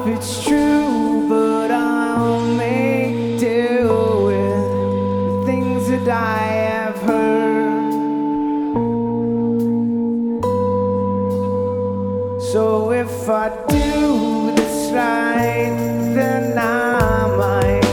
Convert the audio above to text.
if it's true, but I'll make do with the things that I have heard. So if I do this right, then I